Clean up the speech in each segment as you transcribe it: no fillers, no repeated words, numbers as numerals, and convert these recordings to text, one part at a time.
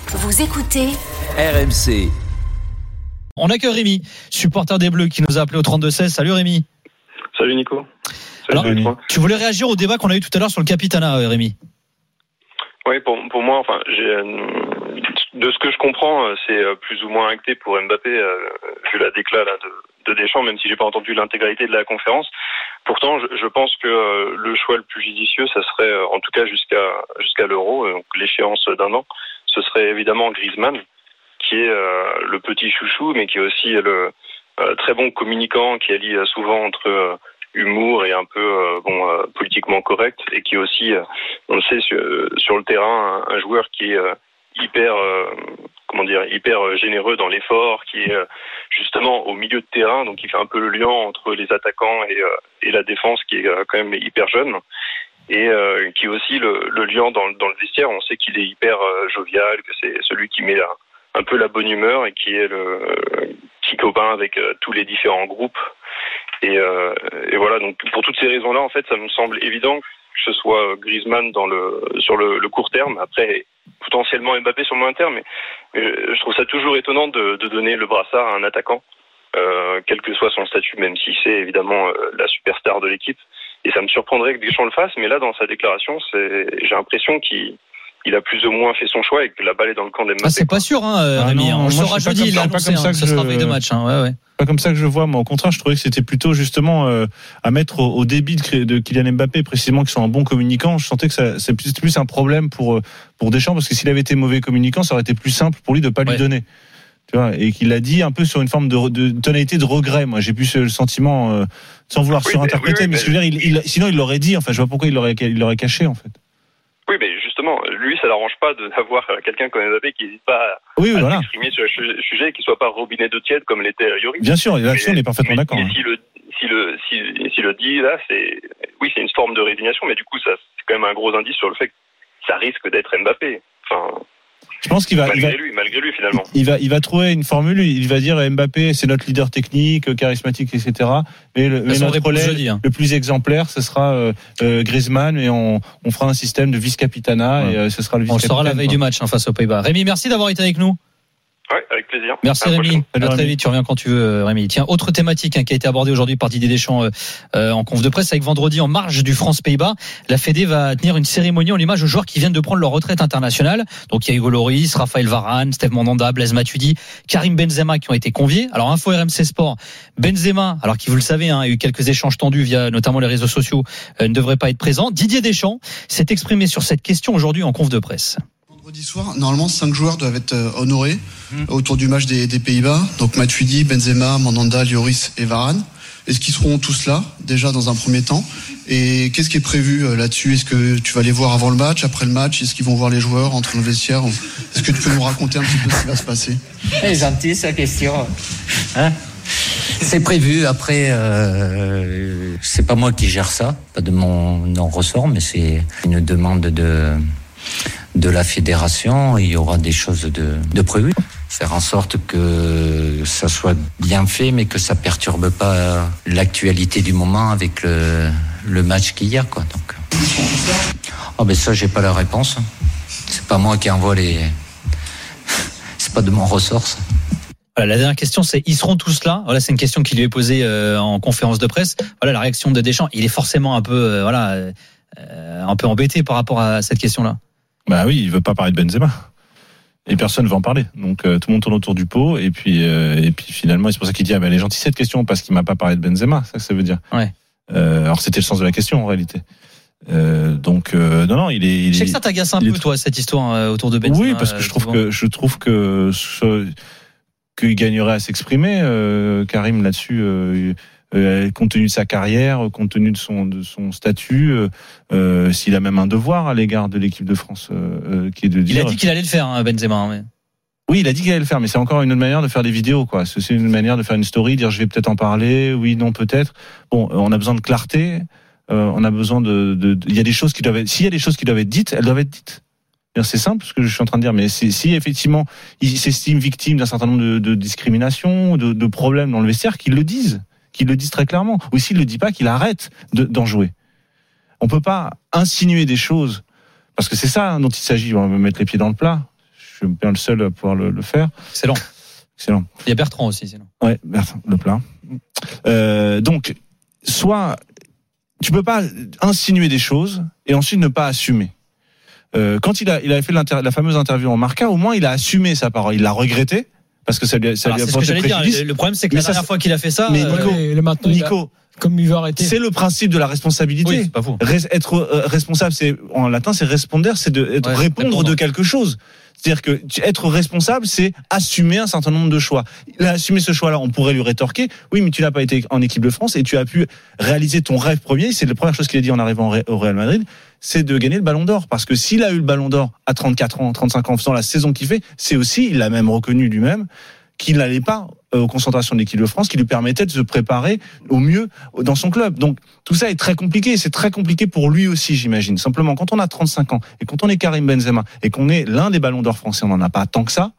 Vous écoutez RMC. On accueille Rémi, supporter des Bleus, qui nous a appelé au 32-16. Salut Rémi. Salut Nico. Alors, tu voulais réagir au débat qu'on a eu tout à l'heure sur le Capitana, Rémi? Oui, pour moi, enfin, de ce que je comprends, c'est plus ou moins acté pour Mbappé, vu la déclat là, de Deschamps, même si j'ai pas entendu l'intégralité de la conférence. Pourtant, je pense que le choix le plus judicieux, ça serait, en tout cas jusqu'à l'Euro, donc l'échéance d'un an, ce serait évidemment Griezmann, qui est le petit chouchou, mais qui est aussi le très bon communicant, qui allie souvent entre humour et un peu politiquement correct, et qui est aussi, on le sait, sur le terrain, un joueur qui est hyper généreux dans l'effort, qui est justement au milieu de terrain, donc il fait un peu le lien entre les attaquants et la défense, qui est quand même hyper jeune, et qui est aussi le lien dans le vestiaire. On sait qu'il est hyper jovial, que c'est celui qui met un peu la bonne humeur et qui est le petit copain avec tous les différents groupes. Et voilà, donc pour toutes ces raisons-là, en fait, ça me semble évident que ce soit Griezmann sur le court terme. Après, potentiellement Mbappé sur le moyen terme, mais je trouve ça toujours étonnant de donner le brassard à un attaquant, quel que soit son statut, même si c'est évidemment la superstar de l'équipe. Et ça me surprendrait que Deschamps le fasse, mais là, dans sa déclaration, j'ai l'impression qu'il a plus ou moins fait son choix et que la balle est dans le camp d'Mbappé. C'est pas sûr, Rémi. On le saura jeudi, il a annoncé, ce sera veille de match. Ouais. Pas comme ça que je vois, moi. Au contraire, je trouvais que c'était plutôt justement à mettre au débit de Kylian Mbappé, précisément, qui sont un bon communicant. Je sentais que c'est plus un problème pour Deschamps, parce que s'il avait été mauvais communicant, ça aurait été plus simple pour lui de pas lui donner. Tu vois, et qu'il l'a dit un peu sur une forme de tonalité de regret. Moi, j'ai plus le sentiment, sans vouloir surinterpréter, mais ce que je veux dire, sinon il l'aurait dit. Enfin, je vois pourquoi il l'aurait caché, en fait. Oui, mais justement, lui, ça l'arrange pas d'avoir quelqu'un comme Mbappé qui n'hésite pas à s'exprimer sur le sujet et qui soit pas robinet d'eau tiède comme l'était Lloris. Bien sûr, là-dessus, on est parfaitement d'accord. Mais s'il le dit, là, c'est une forme de résignation, mais du coup, ça, c'est quand même un gros indice sur le fait que ça risque d'être Mbappé. Enfin, je pense qu'il malgré lui, finalement. Il va trouver une formule, il va dire Mbappé, c'est notre leader technique, charismatique, etc. Mais notre relais le plus exemplaire, ce sera Griezmann, et on fera un système de vice-capitana, et ce sera le vice-capitaine. On le saura la veille du match face aux Pays-Bas. Rémi, merci d'avoir été avec nous. Ouais, avec plaisir. Merci Rémi. À très vite, tu reviens quand tu veux, Rémi. Tiens, autre thématique qui a été abordée aujourd'hui par Didier Deschamps en conf de presse, avec vendredi en marge du France-Pays-Bas. La Fédé va tenir une cérémonie en l'image aux joueurs qui viennent de prendre leur retraite internationale. Donc il y a Hugo Lloris, Raphaël Varane, Steve Mandanda, Blaise Matuidi, Karim Benzema qui ont été conviés. Alors info RMC Sport, Benzema, alors qui vous le savez, a eu quelques échanges tendus via notamment les réseaux sociaux, ne devrait pas être présent. Didier Deschamps s'est exprimé sur cette question aujourd'hui en conf de presse. Vendredi soir, normalement 5 joueurs doivent être honorés autour du match des Pays-Bas. Donc Matuidi, Benzema, Mandanda, Lloris et Varane. Est-ce qu'ils seront tous là déjà dans un premier temps? Et qu'est-ce qui est prévu là-dessus? Est-ce que tu vas les voir avant le match, après le match? Est-ce qu'ils vont voir les joueurs entre le vestiaire? Est-ce que tu peux nous raconter un petit peu ce qui va se passer? C'est gentil sa question. C'est prévu. Après, c'est pas moi qui gère ça, pas de mon ressort, mais c'est une demande de la fédération. Il y aura des choses de prévues. Faire en sorte que ça soit bien fait, mais que ça perturbe pas l'actualité du moment avec le match qu'il y a, quoi. Donc, ça, j'ai pas la réponse. C'est pas moi qui envoie c'est pas de mon ressort, ça. Voilà, la dernière question, c'est ils seront tous là. Voilà, c'est une question qui lui est posée en conférence de presse. Voilà, la réaction de Deschamps. Il est forcément un peu, un peu embêté par rapport à cette question-là. Bah oui, il veut pas parler de Benzema. Et personne ne va en parler. Donc tout le monde tourne autour du pot. Et puis finalement, c'est pour ça qu'il dit elle est gentille cette question parce qu'il m'a pas parlé de Benzema. C'est ça que ça veut dire. Ouais. Alors c'était le sens de la question en réalité. Non, il est. Je sais que ça t'agace un peu, toi, cette histoire autour de Benzema. Oui, parce que je trouve que qu'il gagnerait à s'exprimer. Karim là-dessus. Compte tenu de sa carrière, compte tenu de son statut, s'il a même un devoir à l'égard de l'équipe de France, qui est de dire. Il a dit qu'il allait le faire, Benzema. Mais... Oui, il a dit qu'il allait le faire, mais c'est encore une autre manière de faire des vidéos, quoi. C'est une manière de faire une story, dire je vais peut-être en parler, oui, non, peut-être. Bon, on a besoin de clarté, on a besoin il y a des choses qui doivent être, s'il y a des choses qui doivent être dites, elles doivent être dites. C'est simple ce que je suis en train de dire, mais si effectivement il s'estime victime d'un certain nombre de discriminations, de problèmes dans le vestiaire, qu'ils le disent très clairement. Ou s'il le dit pas, qu'il arrête d'en jouer. On peut pas insinuer des choses, parce que c'est ça dont il s'agit. On va mettre les pieds dans le plat. suis bien le seul à pouvoir le faire. Excellent. Excellent. Il y a Bertrand aussi, sinon. Ouais, Bertrand, le plat. Donc, soit tu peux pas insinuer des choses et ensuite ne pas assumer. Quand il avait fait la fameuse interview en Marca, au moins il a assumé sa parole, il l'a regretté parce que ça lui a porté préjudice. Le problème, c'est que la dernière fois qu'il a fait ça, mais Nico, comme il veut arrêter. C'est le principe de la responsabilité. Oui, c'est pas faux. Être responsable, c'est en latin, c'est responder, c'est répondre de quelque chose. C'est-à-dire que être responsable, c'est assumer un certain nombre de choix. Il a assumé ce choix-là, on pourrait lui rétorquer. Oui, mais tu n'as pas été en équipe de France et tu as pu réaliser ton rêve premier. C'est la première chose qu'il a dit en arrivant au Real Madrid, c'est de gagner le Ballon d'Or. Parce que s'il a eu le Ballon d'Or à 34 ans, 35 ans, en faisant la saison qu'il fait, c'est aussi, il l'a même reconnu lui-même, qu'il n'allait pas aux concentrations de l'équipe de France, qui lui permettait de se préparer au mieux dans son club. Donc tout ça est très compliqué, c'est très compliqué pour lui aussi, j'imagine. Simplement, quand on a 35 ans et quand on est Karim Benzema et qu'on est l'un des Ballons d'Or français, on n'en a pas tant que ça,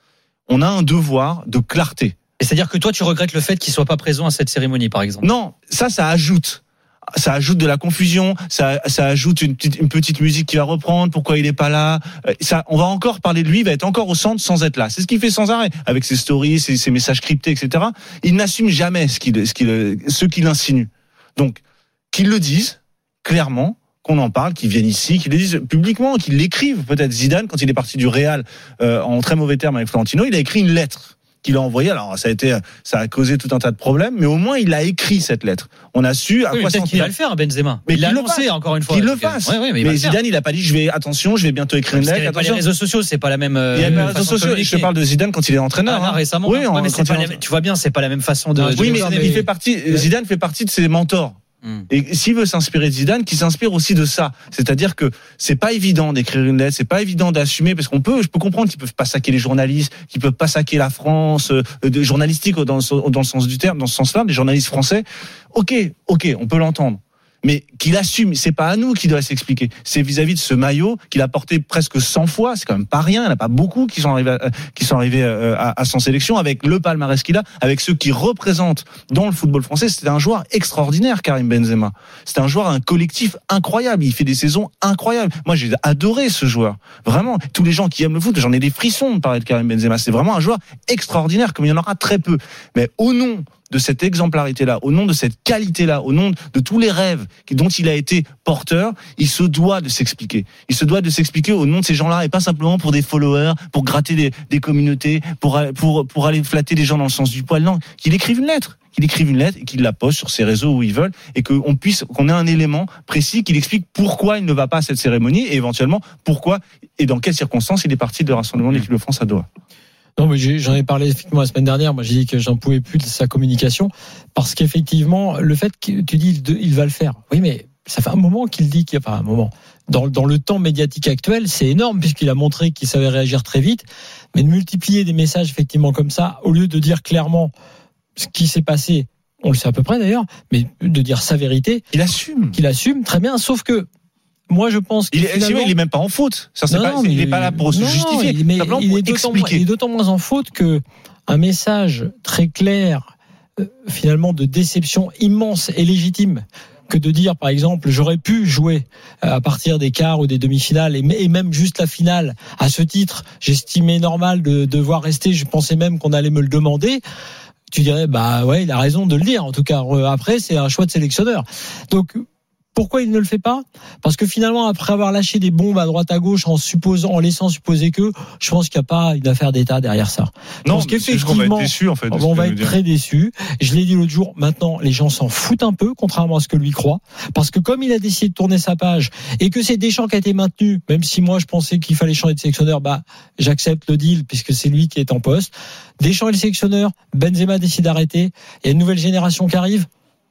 on a un devoir de clarté. Et c'est-à-dire que toi, tu regrettes le fait qu'il soit pas présent à cette cérémonie, par exemple? Non, ça ajoute. Ça ajoute de la confusion, ça ajoute une petite musique qui va reprendre. Pourquoi il est pas là? Ça, on va encore parler de lui, il va être encore au centre sans être là. C'est ce qu'il fait sans arrêt, avec ses stories, ses messages cryptés, etc. Il n'assume jamais ce qu'il insinue. Donc, qu'il le dise clairement, qu'on en parle, qu'ils viennent ici, qu'ils le disent publiquement, qu'ils l'écrivent. Peut-être Zidane, quand il est parti du Real en très mauvais termes avec Florentino, il a écrit une lettre qu'il a envoyé. Alors ça a causé tout un tas de problèmes, mais au moins il a écrit cette lettre. On a su à quoi s'en tenir. Il va le faire, Benzema. Mais il l'a annoncé encore une fois. Qu'il le fasse. Mais Zidane, il a pas dit je vais bientôt écrire une lettre. Les réseaux sociaux, c'est pas la même. Il y a les réseaux sociaux. Je te parle de Zidane quand il est entraîneur. Récemment. Oui, mais c'est pas. Tu vois bien, c'est pas la même façon de. Oui, mais il fait partie. Zidane fait partie de ses mentors. Et s'il veut s'inspirer de Zidane, qu'il s'inspire aussi de ça. C'est-à-dire que c'est pas évident d'écrire une lettre, c'est pas évident d'assumer, parce je peux comprendre qu'ils peuvent pas saquer les journalistes, qu'ils peuvent pas saquer la France, de journalistique dans le sens du terme, dans ce sens-là, des journalistes français. Ok, on peut l'entendre. Mais qu'il assume, c'est pas à nous qu'il doit s'expliquer. C'est vis-à-vis de ce maillot qu'il a porté presque 100 fois. C'est quand même pas rien. Il n'y en a pas beaucoup qui sont arrivés à son sélection avec le palmarès qu'il a, avec ceux qui représentent dans le football français. C'était un joueur extraordinaire, Karim Benzema. C'était un joueur, un collectif incroyable. Il fait des saisons incroyables. Moi, j'ai adoré ce joueur. Vraiment. Tous les gens qui aiment le foot, j'en ai des frissons de parler de Karim Benzema. C'est vraiment un joueur extraordinaire, comme il y en aura très peu. Mais au nom de cette exemplarité-là, au nom de cette qualité-là, au nom de tous les rêves dont il a été porteur, il se doit de s'expliquer. Il se doit de s'expliquer au nom de ces gens-là et pas simplement pour des followers, pour gratter des communautés, pour aller flatter les gens dans le sens du poil. Non, qu'il écrive une lettre. Et qu'il la poste sur ses réseaux où ils veulent et qu'on ait un élément précis qui explique pourquoi il ne va pas à cette cérémonie et éventuellement pourquoi et dans quelles circonstances il est parti de rassemblement de l'équipe de France à Doha. Non, mais j'en ai parlé effectivement la semaine dernière. Moi, j'ai dit que j'en pouvais plus de sa communication parce qu'effectivement, le fait que tu dis il va le faire. Oui, mais ça fait un moment qu'il dit qu'il y a pas un moment. Dans le temps médiatique actuel, c'est énorme puisqu'il a montré qu'il savait réagir très vite. Mais de multiplier des messages effectivement comme ça, au lieu de dire clairement ce qui s'est passé, on le sait à peu près d'ailleurs, mais de dire sa vérité. Il assume. Qu'il assume, très bien, sauf que moi, je pense qu'il il est même pas en faute. Il n'est pas là pour se justifier. Mais il est d'autant moins en faute que un message très clair, finalement, de déception immense et légitime, que de dire, par exemple, j'aurais pu jouer à partir des quarts ou des demi-finales et même juste la finale. À ce titre, j'estimais normal de devoir rester. Je pensais même qu'on allait me le demander. Tu dirais, bah ouais, il a raison de le dire. En tout cas, après, c'est un choix de sélectionneur. Donc, pourquoi il ne le fait pas? Parce que finalement, après avoir lâché des bombes à droite à gauche en laissant supposer que, je pense qu'il n'y a pas une affaire d'État derrière ça. Non, on va être déçus, en fait. On va être très déçus. Je l'ai dit l'autre jour, maintenant, les gens s'en foutent un peu, contrairement à ce que lui croit. Parce que comme il a décidé de tourner sa page, et que c'est Deschamps qui a été maintenu, même si moi je pensais qu'il fallait changer de sélectionneur, j'accepte le deal, puisque c'est lui qui est en poste. Deschamps est le sélectionneur, Benzema décide d'arrêter, il y a une nouvelle génération qui arrive.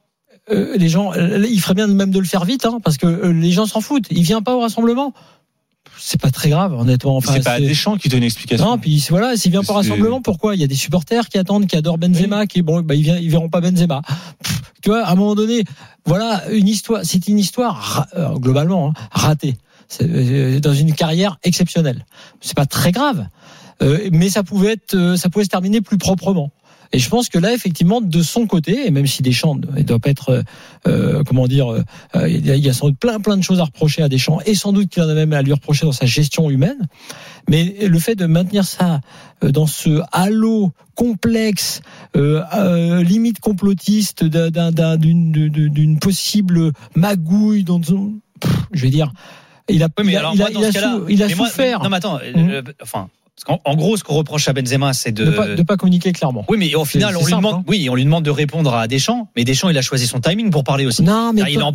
Les gens, il ferait bien même de le faire vite, parce que les gens s'en foutent. Il vient pas au rassemblement. C'est pas très grave, honnêtement. Enfin, c'est pas Deschamps qui donne une explication. Non, puis voilà, s'il vient pas au rassemblement, pourquoi? Il y a des supporters qui attendent, qui adorent Benzema, ils verront pas Benzema. Tu vois, à un moment donné, voilà, c'est une histoire, globalement, ratée. C'est dans une carrière exceptionnelle. C'est pas très grave. Mais ça pouvait se terminer plus proprement. Et je pense que là, effectivement, de son côté, et même si Deschamps ne doit pas être, il y a sans doute plein de choses à reprocher à Deschamps, et sans doute qu'il en a même à lui reprocher dans sa gestion humaine. Mais le fait de maintenir ça dans ce halo complexe, limite complotiste d'une possible magouille, je vais dire, il a souffert. Non, mais attends, en gros, ce qu'on reproche à Benzema, c'est de pas communiquer clairement. Oui, mais au final, on lui demande de répondre à Deschamps, mais Deschamps, il a choisi son timing pour parler aussi. Non, mais on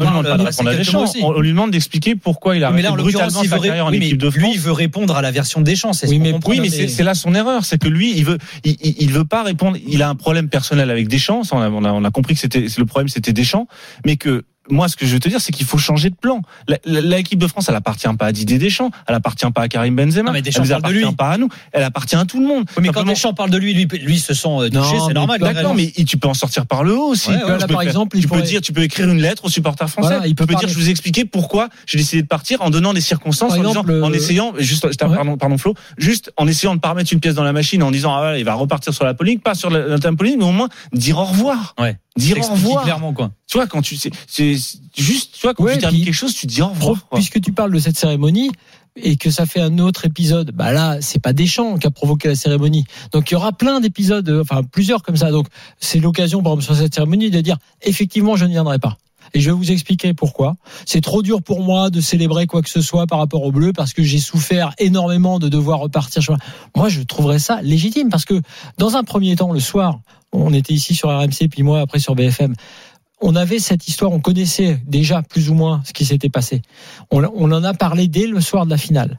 lui demande d'expliquer pourquoi il a arrêté brutalement sa carrière en équipe de France. Lui, il veut répondre à la version de Deschamps. Mais c'est là son erreur, c'est que lui, il veut pas répondre. Il a un problème personnel avec Deschamps. On a compris que le problème, c'était Deschamps, mais que moi, ce que je veux te dire, c'est qu'il faut changer de plan. L'équipe de France, elle appartient pas à Didier Deschamps, elle appartient pas à Karim Benzema, non, mais Deschamps elle appartient pas à nous, elle appartient à tout le monde. Oui, mais quand Deschamps parle de lui se sent touché, c'est normal. D'accord, mais tu peux en sortir par le haut aussi. Là, par exemple, tu peux écrire une lettre aux supporters français. Voilà, tu peux dire, je vous ai expliqué pourquoi j'ai décidé de partir en donnant des circonstances, en essayant, pardon Flo, juste en essayant de pas remettre une pièce dans la machine, en disant il va repartir sur la polémique, pas sur la polémique, mais au moins dire au revoir. Ouais. Dire au revoir. Clairement, quoi. Tu vois, quand tu termines quelque chose, tu dis au revoir. Puisque tu parles de cette cérémonie et que ça fait un autre épisode, là, c'est pas Deschamps qui a provoqué la cérémonie. Donc il y aura plein d'épisodes, plusieurs comme ça. Donc c'est l'occasion, par exemple, sur cette cérémonie, de dire effectivement, je ne viendrai pas. Et je vais vous expliquer pourquoi. C'est trop dur pour moi de célébrer quoi que ce soit par rapport au bleu parce que j'ai souffert énormément de devoir repartir. Moi, je trouverais ça légitime parce que dans un premier temps, le soir, on était ici sur RMC, puis moi après sur BFM. On avait cette histoire, on connaissait déjà plus ou moins ce qui s'était passé. On en a parlé dès le soir de la finale.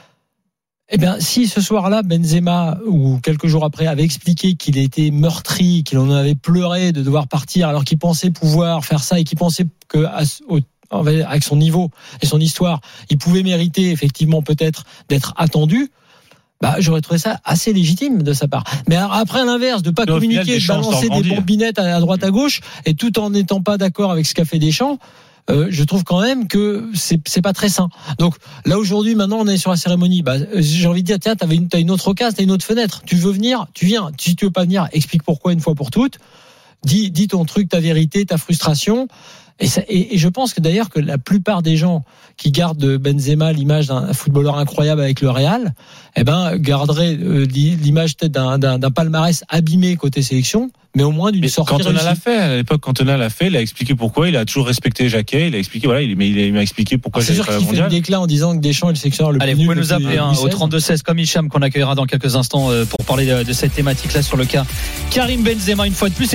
Eh bien, si ce soir-là, Benzema, ou quelques jours après, avait expliqué qu'il était meurtri, qu'il en avait pleuré de devoir partir, alors qu'il pensait pouvoir faire ça et qu'il pensait que, avec son niveau et son histoire, il pouvait mériter effectivement peut-être d'être attendu, j'aurais trouvé ça assez légitime de sa part. Mais après, à l'inverse, de pas communiquer, de balancer des bombinettes à droite à gauche, et tout en n'étant pas d'accord avec ce qu'a fait Deschamps, je trouve quand même que c'est pas très sain. Donc là aujourd'hui, maintenant on est sur la cérémonie. J'ai envie de dire, tiens, t'as une autre occasion, t'as une autre fenêtre. Tu veux venir, tu viens. Si tu veux pas venir, explique pourquoi une fois pour toutes. Dis ton truc, ta vérité, ta frustration. Et je pense que d'ailleurs que la plupart des gens qui gardent de Benzema l'image d'un footballeur incroyable avec le Real, garderaient l'image peut-être d'un palmarès abîmé côté sélection, mais au moins d'une sortie réussie. Cantona l'a fait, à l'époque Cantona l'a fait, il a expliqué pourquoi, il a toujours respecté Jacquet, il a expliqué il m'a expliqué pourquoi j'avais pas la mondiale. C'est sûr qu'il fait une déclat en disant que Deschamps est le sélectionneur le plus nul. Allez, vous pouvez nous appeler au 32-16 comme Hicham qu'on accueillera dans quelques instants pour parler de cette thématique là sur le cas Karim Benzema une fois de plus.